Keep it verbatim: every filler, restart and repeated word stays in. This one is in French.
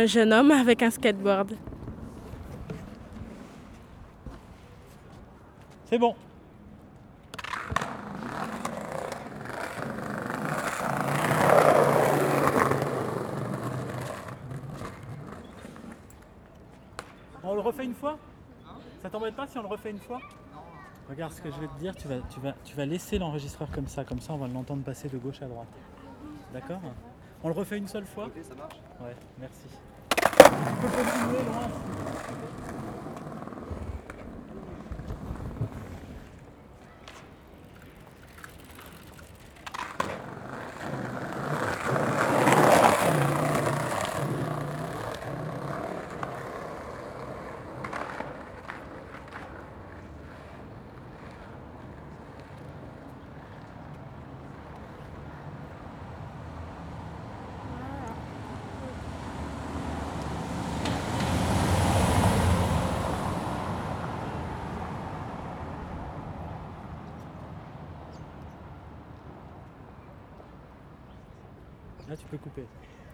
un jeune homme avec un skateboard. C'est bon. On le refait une fois? Ça t'embête pas si on le refait une fois? Regarde ce que je vais te dire, tu vas, tu vas, tu vas laisser l'enregistreur comme ça, comme ça on va l'entendre passer de gauche à droite. D'accord? On le refait une seule fois? Ok, ça marche. Ouais, merci. Tu peux continuer loin. Là tu peux couper.